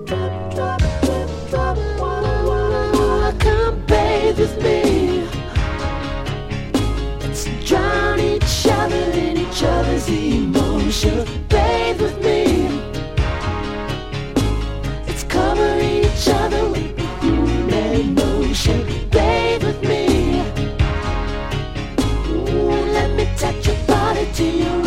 Come bathe with me. Let's drown each other in each other's emotions. Bathe with me. Let's cover each other with emotion. Bathe with me. Ooh, let me touch your body till you're